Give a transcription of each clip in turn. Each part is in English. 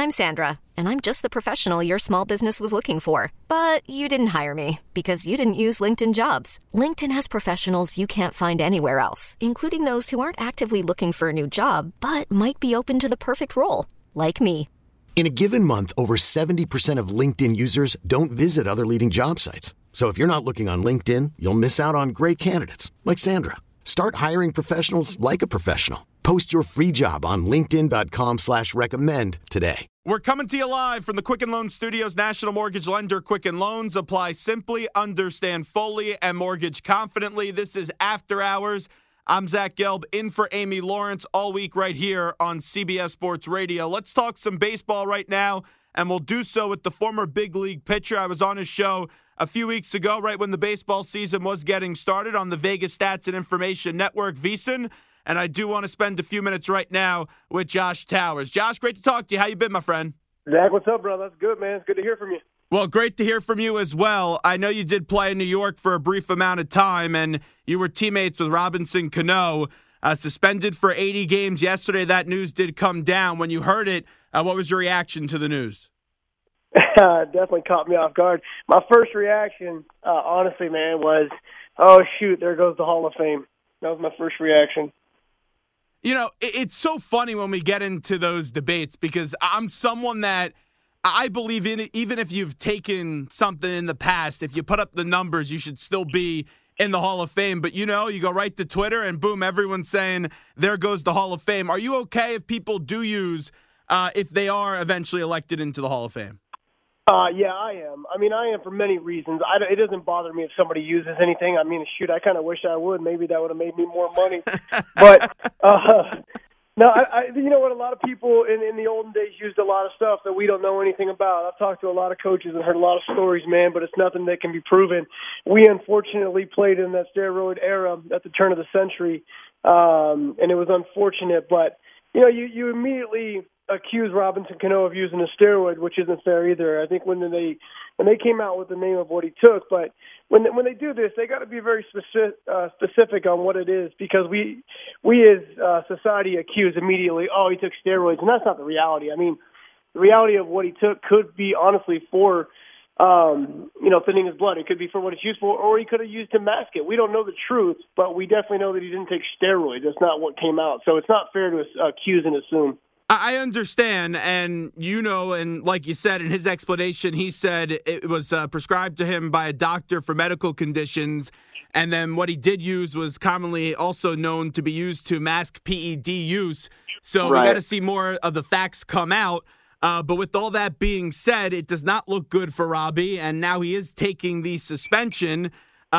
I'm Sandra, and I'm just the professional your small business was looking for. But you didn't hire me because you didn't use LinkedIn Jobs. LinkedIn has professionals you can't find anywhere else, including those who aren't actively looking for a new job, but might be open to the perfect role, like me. In a given month, over 70% of LinkedIn users don't visit other leading job sites. So if you're not looking on LinkedIn, you'll miss out on great candidates like Sandra. Start hiring professionals like a professional. Post your free job on linkedin.com/recommend today. We're coming to you live from the Quicken Loans Studios. National Mortgage Lender. Quicken Loans. Apply simply, understand fully, and mortgage confidently. This is After Hours. I'm Zach Gelb, in for Amy Lawrence all week right here on CBS Sports Radio. Let's talk some baseball right now, and we'll do so with the former big league pitcher. I was on his show a few weeks ago, right when the baseball season was getting started on the Vegas Stats and Information Network, VSiN. And I do want to spend a few minutes right now with Josh Towers. Josh, great to talk to you. How you been, my friend? Zach, what's up, brother? That's good, man. It's good to hear from you. Well, great to hear from you as well. I know you did play in New York for a brief amount of time, and you were teammates with Robinson Cano, suspended for 80 games yesterday. That news did come down. When you heard it, what was your reaction to the news? Definitely caught me off guard. My first reaction, honestly, man, was, oh, shoot, there goes the Hall of Fame. That was my first reaction. You know, it's so funny when we get into those debates because I'm someone that I believe in it. Even if you've taken something in the past, if you put up the numbers, you should still be in the Hall of Fame. But, you know, you go right to Twitter and boom, everyone's saying there goes the Hall of Fame. Are you okay if people do use, if they are eventually elected into the Hall of Fame? Yeah, I am. I mean, I am for many reasons. It doesn't bother me if somebody uses anything. I mean, shoot, I kind of wish I would. Maybe that would have made me more money. But, no, you know what? A lot of people in the olden days used a lot of stuff that we don't know anything about. I've talked to a lot of coaches and heard a lot of stories, man, but it's nothing that can be proven. We unfortunately played in that steroid era at the turn of the century, and it was unfortunate. But, you know, you immediately accuse Robinson Cano of using a steroid, which isn't fair either. I think when they came out with the name of what he took, but when they do this, they got to be very specific on what it is, because we as society accuse immediately, oh, he took steroids, and that's not the reality. I mean, the reality of what he took could be honestly for thinning his blood. It could be for what it's used for, or he could have used to mask it. We don't know the truth, but we definitely know that he didn't take steroids. That's not what came out. So it's not fair to accuse and assume. I understand, and you know, and like you said, in his explanation, he said it was prescribed to him by a doctor for medical conditions, and then what he did use was commonly also known to be used to mask PED use. So Right. We got to see more of the facts come out. But with all that being said, it does not look good for Robbie, and now he is taking the suspension.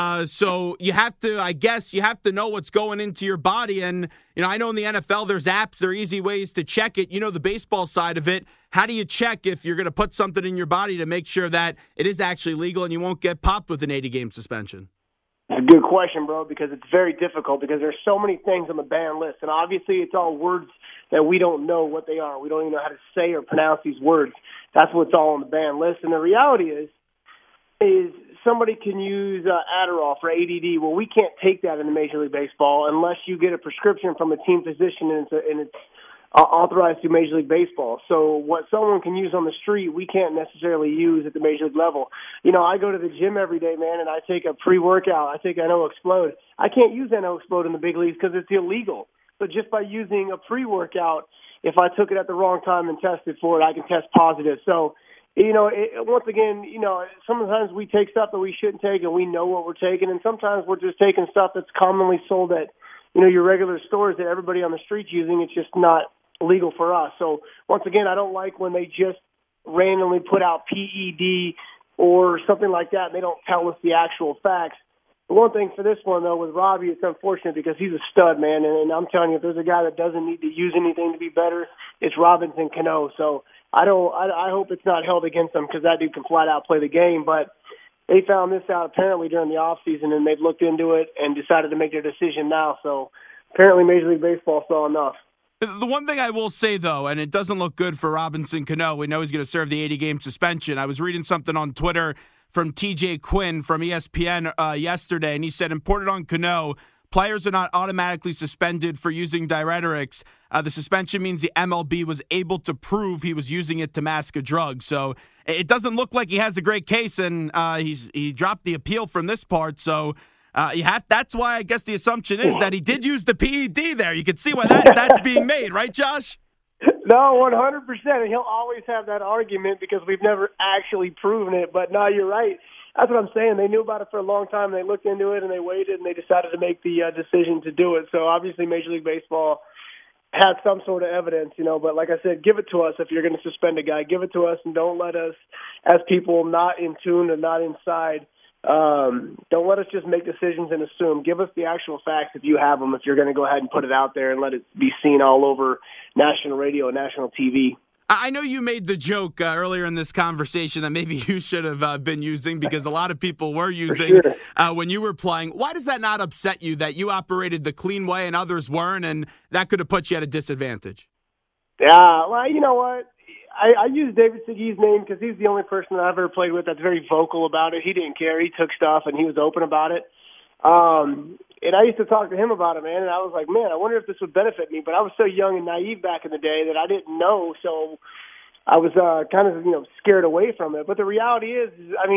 So you have to know what's going into your body. And, you know, I know in the NFL there's apps, there are easy ways to check it. You know, the baseball side of it, how do you check if you're going to put something in your body to make sure that it is actually legal and you won't get popped with an 80-game suspension? It's a good question, bro, because it's very difficult because there's so many things on the ban list. And obviously it's all words that we don't know what they are. We don't even know how to say or pronounce these words. That's what's all on the ban list. And the reality is somebody can use Adderall for ADD. Well, we can't take that in the Major League Baseball unless you get a prescription from a team physician and it's authorized through Major League Baseball. So what someone can use on the street, we can't necessarily use at the Major League level. You know, I go to the gym every day, man, and I take a pre-workout. I take NO Explode. I can't use NO Explode in the big leagues because it's illegal. So just by using a pre-workout, if I took it at the wrong time and tested for it, I can test positive. So, you know, once again, you know, sometimes we take stuff that we shouldn't take and we know what we're taking, and sometimes we're just taking stuff that's commonly sold at, you know, your regular stores that everybody on the street's using. It's just not legal for us. So once again, I don't like when they just randomly put out PED or something like that and they don't tell us the actual facts. The one thing for this one, though, with Robbie, it's unfortunate because he's a stud, man. And I'm telling you, if there's a guy that doesn't need to use anything to be better, it's Robinson Cano. So I hope it's not held against him because that dude can flat out play the game. But they found this out apparently during the offseason, and they've looked into it and decided to make their decision now. So apparently Major League Baseball saw enough. The one thing I will say, though, and it doesn't look good for Robinson Cano, we know he's going to serve the 80-game suspension. I was reading something on Twitter from TJ Quinn from ESPN yesterday, and he said, imported on Cano, players are not automatically suspended for using diuretics. The suspension means the MLB was able to prove he was using it to mask a drug. So it doesn't look like he has a great case, and he dropped the appeal from this part. So that's why I guess the assumption is that he did use the PED there. You can see why that's being made, right, Josh? No, 100%. And he'll always have that argument because we've never actually proven it. But no, you're right. That's what I'm saying. They knew about it for a long time. They looked into it, and they waited, and they decided to make the decision to do it. So obviously Major League Baseball had some sort of evidence, but like I said, give it to us if you're going to suspend a guy. Give it to us, and don't let us, as people not in tune and not inside, don't let us just make decisions and assume. Give us the actual facts if you have them, if you're going to go ahead and put it out there and let it be seen all over national radio and national TV. I know you made the joke earlier in this conversation that maybe you should have been using because a lot of people were using when you were playing. Why does that not upset you that you operated the clean way and others weren't, and that could have put you at a disadvantage? Yeah, well, you know what? I use David Seguy's name because he's the only person that I've ever played with that's very vocal about it. He didn't care. He took stuff, and he was open about it. And I used to talk to him about it, man, and I was like, man, I wonder if this would benefit me. But I was so young and naive back in the day that I didn't know, so I was kind of, scared away from it. But the reality is,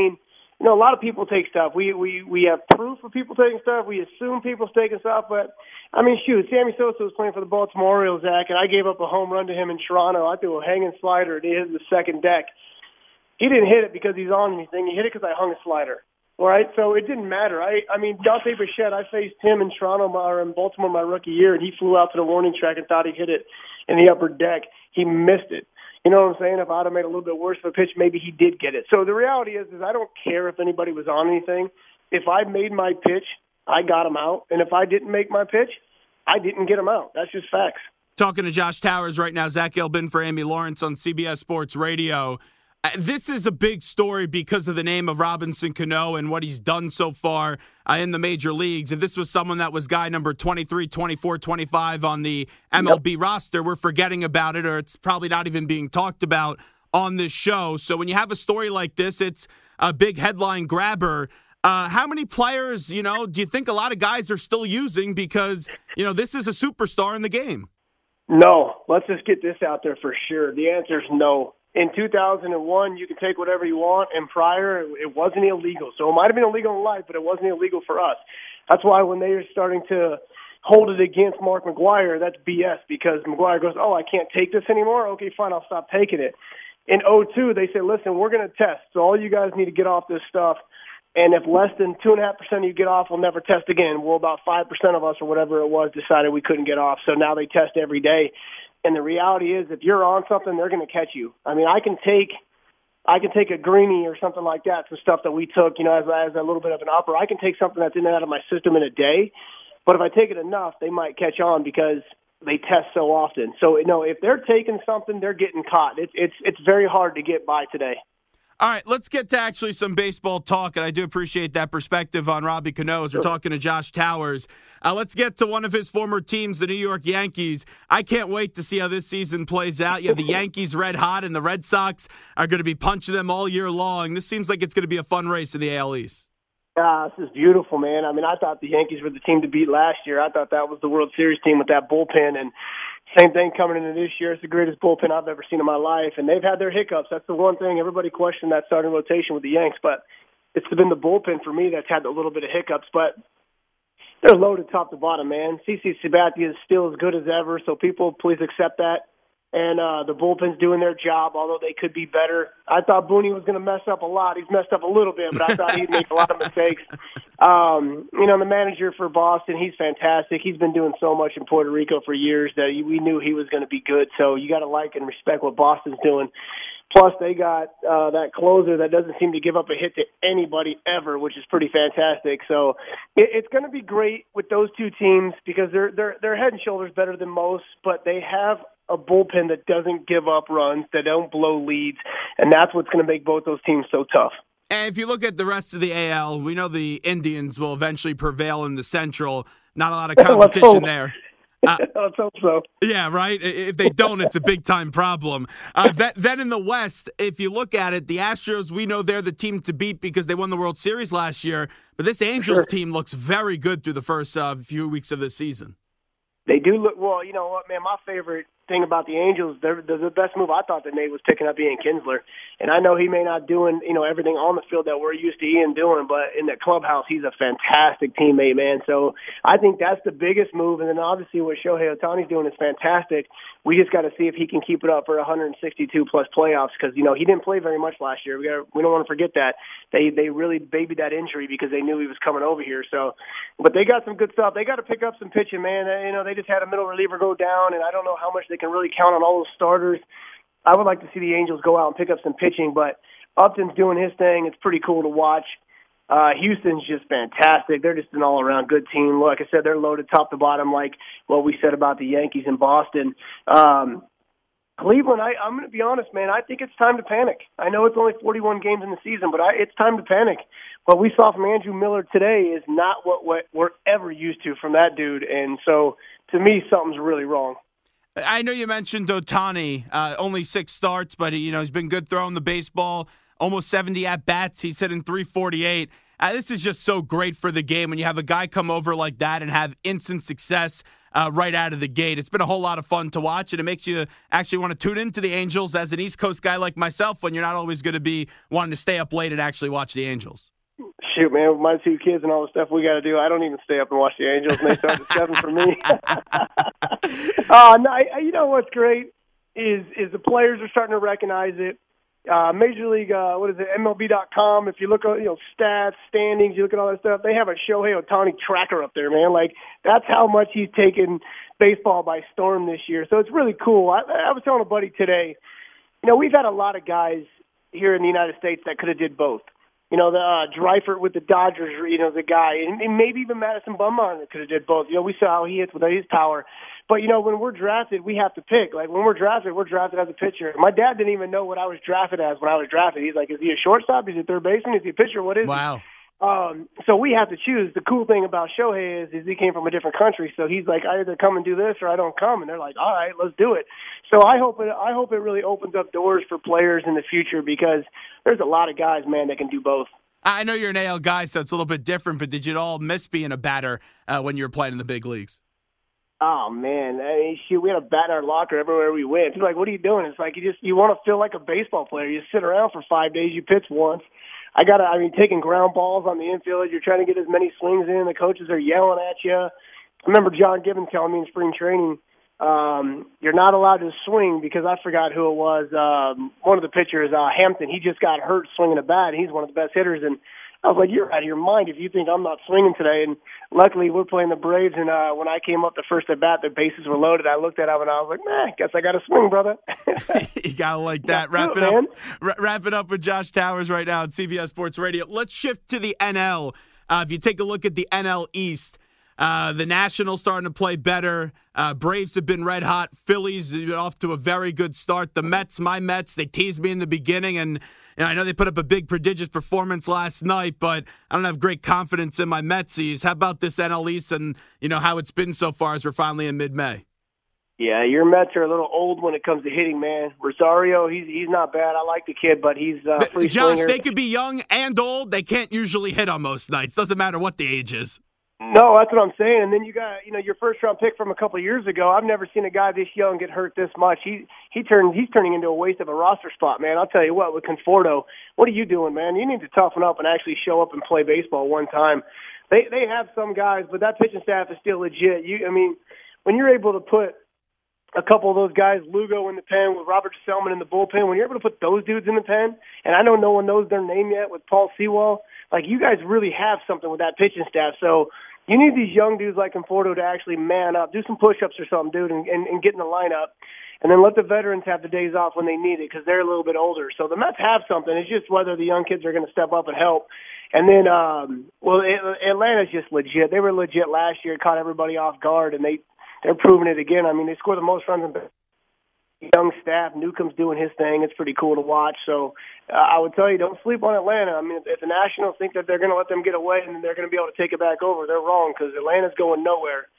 a lot of people take stuff. We have proof of people taking stuff. We assume people's taking stuff. But, Sammy Sosa was playing for the Baltimore Orioles, Zach, and I gave up a home run to him in Toronto. I threw a hanging slider, and he hit the second deck. He didn't hit it because he's on anything. He hit it because I hung a slider. All right, so it didn't matter. Dante Bichette, I faced him in Toronto or in Baltimore my rookie year, and he flew out to the warning track and thought he hit it in the upper deck. He missed it. You know what I'm saying? If I'd have made a little bit worse of a pitch, maybe he did get it. So the reality is I don't care if anybody was on anything. If I made my pitch, I got him out. And if I didn't make my pitch, I didn't get him out. That's just facts. Talking to Josh Towers right now, Zach Gelb for Amy Lawrence on CBS Sports Radio. This is a big story because of the name of Robinson Cano and what he's done so far in the major leagues. If this was someone that was guy number 23, 24, 25 on the MLB roster, we're forgetting about it, or it's probably not even being talked about on this show. So when you have a story like this, it's a big headline grabber. How many players, do you think a lot of guys are still using because, this is a superstar in the game? No. Let's just get this out there for sure. The answer is no. In 2001, you could take whatever you want, and prior, it wasn't illegal. So it might have been illegal in life, but it wasn't illegal for us. That's why when they are starting to hold it against Mark McGwire, that's BS, because McGwire goes, I can't take this anymore? Okay, fine, I'll stop taking it. In 2002, they said, listen, we're going to test, so all you guys need to get off this stuff, and if less than 2.5% of you get off, we'll never test again. Well, about 5% of us or whatever it was decided we couldn't get off, so now they test every day. And the reality is, if you're on something, they're going to catch you. I can take a greenie or something like that, some stuff that we took, as a little bit of an upper. I can take something that's in and out of my system in a day, but if I take it enough, they might catch on because they test so often. So, if they're taking something, they're getting caught. It's very hard to get by today. All right, let's get to actually some baseball talk, and I do appreciate that perspective on Robbie Cano as we're talking to Josh Towers. Let's get to one of his former teams, the New York Yankees. I can't wait to see how this season plays out. The Yankees red hot, and the Red Sox are going to be punching them all year long. This seems like it's going to be a fun race in the AL East. This is beautiful, man. I thought the Yankees were the team to beat last year. I thought that was the World Series team with that bullpen, and same thing coming into this year. It's the greatest bullpen I've ever seen in my life, and they've had their hiccups. That's the one thing. Everybody questioned that starting rotation with the Yanks, but it's been the bullpen for me that's had a little bit of hiccups. But they're loaded top to bottom, man. CC Sabathia is still as good as ever, so people please accept that. And the bullpen's doing their job, although they could be better. I thought Booney was going to mess up a lot. He's messed up a little bit, but I thought he'd make a lot of mistakes. The manager for Boston, he's fantastic. He's been doing so much in Puerto Rico for years that we knew he was going to be good. So you got to like and respect what Boston's doing. Plus, they got that closer that doesn't seem to give up a hit to anybody ever, which is pretty fantastic. So it's going to be great with those two teams because they're head and shoulders better than most, but they have a bullpen that doesn't give up runs, that don't blow leads, and that's what's going to make both those teams so tough. And if you look at the rest of the AL, we know the Indians will eventually prevail in the Central. Not a lot of competition there. Let's hope so. Yeah, right? If they don't, it's a big-time problem. Then in the West, if you look at it, the Astros, we know they're the team to beat because they won the World Series last year. But this Angels team looks very good through the first few weeks of the season. They do look, well, you know what, man, my favorite thing about the Angels, the best move I thought they made was picking up Ian Kinsler. And I know he may not doing, everything on the field that we're used to Ian doing, but in the clubhouse, he's a fantastic teammate, man. So I think that's the biggest move. And then obviously what Shohei Ohtani's doing is fantastic. We just got to see if he can keep it up for 162-plus playoffs because, he didn't play very much last year. We don't want to forget that. They really babied that injury because they knew he was coming over here. So, but they got some good stuff. They got to pick up some pitching, man. They just had a middle reliever go down, and I don't know how much they can really count on all those starters. I would like to see the Angels go out and pick up some pitching, but Upton's doing his thing. It's pretty cool to watch. Houston's just fantastic. They're just an all-around good team. Like I said, they're loaded top to bottom like what we said about the Yankees in Boston. Cleveland, I'm going to be honest, man, I think it's time to panic. I know it's only 41 games in the season, but it's time to panic. What we saw from Andrew Miller today is not what we're ever used to from that dude, and so to me, something's really wrong. I know you mentioned Ohtani, only 6 starts, but he's been good throwing the baseball, almost 70 at-bats. He's hitting .348. This is just so great for the game when you have a guy come over like that and have instant success right out of the gate. It's been a whole lot of fun to watch, and it makes you actually want to tune into the Angels as an East Coast guy like myself when you're not always going to be wanting to stay up late and actually watch the Angels. Shoot, man, with my 2 kids and all the stuff we got to do, I don't even stay up and watch the Angels, and they start at 7 for me. No, you know what's great is the players are starting to recognize it. Major League, MLB.com, if you look at, stats, standings, you look at all that stuff, they have a Shohei Ohtani tracker up there, man. Like, that's how much he's taken baseball by storm this year. So it's really cool. I was telling a buddy today, we've had a lot of guys here in the United States that could have did both. The Dreifert with the Dodgers, the guy, and maybe even Madison Bumgarner could have did both. We saw how he hits with his power. But, when we're drafted, we have to pick. Like, when we're drafted as a pitcher. My dad didn't even know what I was drafted as when I was drafted. He's like, is he a shortstop? Is he a third baseman? Is he a pitcher? What is he? Wow. So we have to choose. The cool thing about Shohei is he came from a different country, so he's like, I either come and do this or I don't come, and they're like, all right, let's do it. So I hope it really opens up doors for players in the future because there's a lot of guys, man, that can do both. I know you're an AL guy, so it's a little bit different, but did you at all miss being a batter when you were playing in the big leagues? Oh, man. We had a bat in our locker everywhere we went. People are like, what are you doing? It's like you want to feel like a baseball player. You sit around for 5 days, you pitch once. Taking ground balls on the infield, you're trying to get as many swings in. The coaches are yelling at you. I remember John Gibbons telling me in spring training, you're not allowed to swing because I forgot who it was. One of the pitchers, Hampton, he just got hurt swinging a bat. He's one of the best hitters. And I was like, you're out of your mind if you think I'm not swinging today. And luckily, we're playing the Braves, and when I came up the first at bat, the bases were loaded. I looked at him, and I was like, man, guess I got to swing, brother. You got to like that. Wrap it up with Josh Towers right now on CBS Sports Radio. Let's shift to the NL. If you take a look at the NL East, the Nationals starting to play better. Braves have been red hot. Phillies off to a very good start. The Mets, my Mets, they teased me in the beginning, and I know they put up a big, prodigious performance last night, but I don't have great confidence in my Metsies. How about this NL East and, how it's been so far as we're finally in mid-May? Yeah, your Mets are a little old when it comes to hitting, man. Rosario, he's not bad. I like the kid, but he's free Josh, swinger. They could be young and old. They can't usually hit on most nights. Doesn't matter what the age is. No, that's what I'm saying. And then you got, your first-round pick from a couple of years ago. I've never seen a guy this young get hurt this much. He's turning into a waste of a roster spot, man. I'll tell you what, with Conforto, what are you doing, man? You need to toughen up and actually show up and play baseball one time. They have some guys, but that pitching staff is still legit. When you're able to put a couple of those guys, Lugo in the pen with Robert Selman in the bullpen, when you're able to put those dudes in the pen, and I know no one knows their name yet with Paul Sewell, like you guys really have something with that pitching staff. So you need these young dudes like Conforto to actually man up, do some push-ups or something, dude, and get in the lineup. And then let the veterans have the days off when they need it because they're a little bit older. So the Mets have something. It's just whether the young kids are going to step up and help. And then, Atlanta's just legit. They were legit last year, caught everybody off guard, and they're proving it again. I mean, they score the most runs in young staff. Newcomb's doing his thing. It's pretty cool to watch. So I would tell you, don't sleep on Atlanta. I mean, if the Nationals think that they're going to let them get away and they're going to be able to take it back over, they're wrong because Atlanta's going nowhere.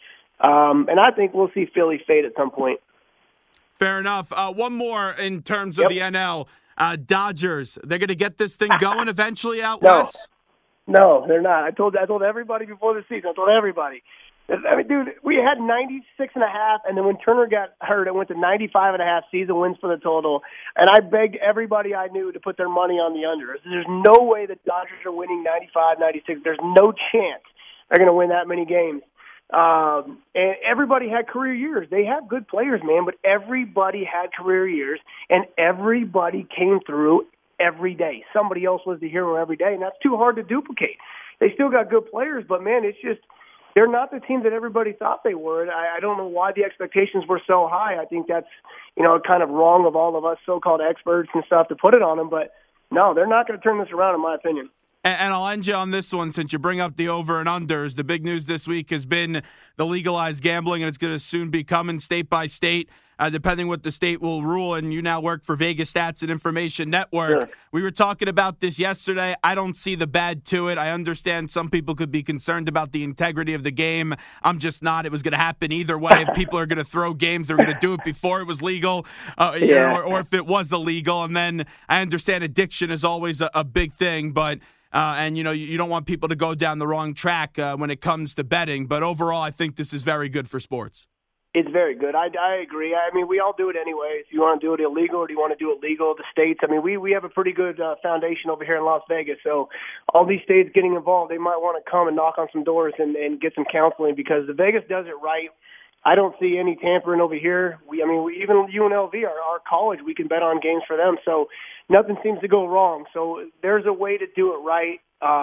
And I think we'll see Philly fade at some point. Fair enough. One more in terms of the NL. Dodgers, they're going to get this thing going eventually out west? No, they're not. I told everybody before the season. I told everybody. I mean, dude, we had 96.5, and then when Turner got hurt, it went to 95.5 season wins for the total. And I begged everybody I knew to put their money on the under. There's no way the Dodgers are winning 95, 96. There's no chance they're going to win that many games. And everybody had career years. They have good players, man, but everybody had career years, and everybody came through every day. Somebody else was the hero every day, and that's too hard to duplicate. They still got good players, but, man, it's just they're not the team that everybody thought they were. I don't know why the expectations were so high. I think that's, kind of wrong of all of us so-called experts and stuff to put it on them, but no, they're not going to turn this around, in my opinion. And I'll end you on this one since you bring up the over and unders. The big news this week has been the legalized gambling, and it's going to soon be coming state by state, depending what the state will rule. And you now work for Vegas Stats and Information Network. Sure. We were talking about this yesterday. I don't see the bad to it. I understand some people could be concerned about the integrity of the game. I'm just not. It was going to happen either way. If people are going to throw games, they're going to do it before it was legal, or if it was illegal. And then I understand addiction is always a big thing, but and, you don't want people to go down the wrong track when it comes to betting. But overall, I think this is very good for sports. It's very good. I agree. I mean, we all do it anyways. You want to do it illegal or do you want to do it legal? The states, I mean, we have a pretty good foundation over here in Las Vegas. So all these states getting involved, they might want to come and knock on some doors and get some counseling because the Vegas does it right. I don't see any tampering over here. Even UNLV, our college, we can bet on games for them. So nothing seems to go wrong. So there's a way to do it right.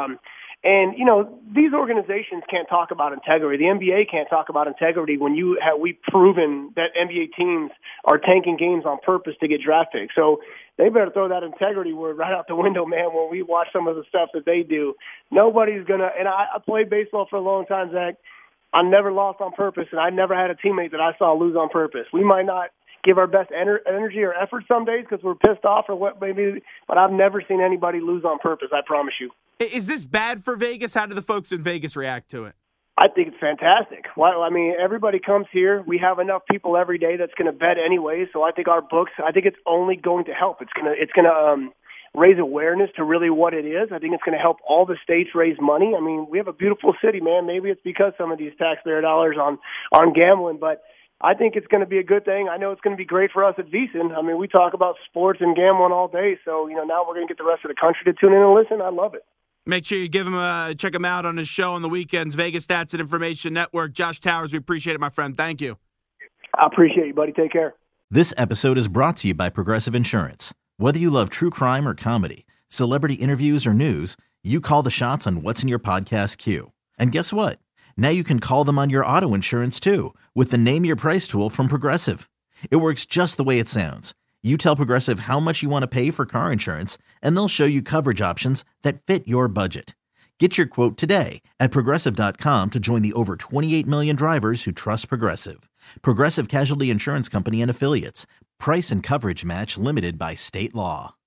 And, these organizations can't talk about integrity. The NBA can't talk about integrity when we've proven that NBA teams are tanking games on purpose to get draft picks. So they better throw that integrity word right out the window, man, when we watch some of the stuff that they do. Nobody's going to – and I played baseball for a long time, Zach. I never lost on purpose, and I never had a teammate that I saw lose on purpose. We might not give our best energy or effort some days because we're pissed off or what maybe, but I've never seen anybody lose on purpose, I promise you. Is this bad for Vegas? How do the folks in Vegas react to it? I think it's fantastic. Well, I mean, everybody comes here. We have enough people every day that's going to bet anyway, so I think our books, I think it's only going to help. It's going to raise awareness to really what it is. I think it's going to help all the states raise money. I mean, we have a beautiful city, man. Maybe it's because some of these taxpayer dollars on gambling, but I think it's going to be a good thing. I know it's going to be great for us at VSiN. I mean, we talk about sports and gambling all day, so now we're going to get the rest of the country to tune in and listen. I love it. Make sure you check him out on his show on the weekends, Vegas Stats and Information Network. Josh Towers, we appreciate it, my friend. Thank you. I appreciate you, buddy. Take care. This episode is brought to you by Progressive Insurance. Whether you love true crime or comedy, celebrity interviews or news, you call the shots on what's in your podcast queue. And guess what? Now you can call them on your auto insurance too with the Name Your Price tool from Progressive. It works just the way it sounds. You tell Progressive how much you want to pay for car insurance, and they'll show you coverage options that fit your budget. Get your quote today at Progressive.com to join the over 28 million drivers who trust Progressive. Progressive Casualty Insurance Company and Affiliates. Price and coverage match limited by state law.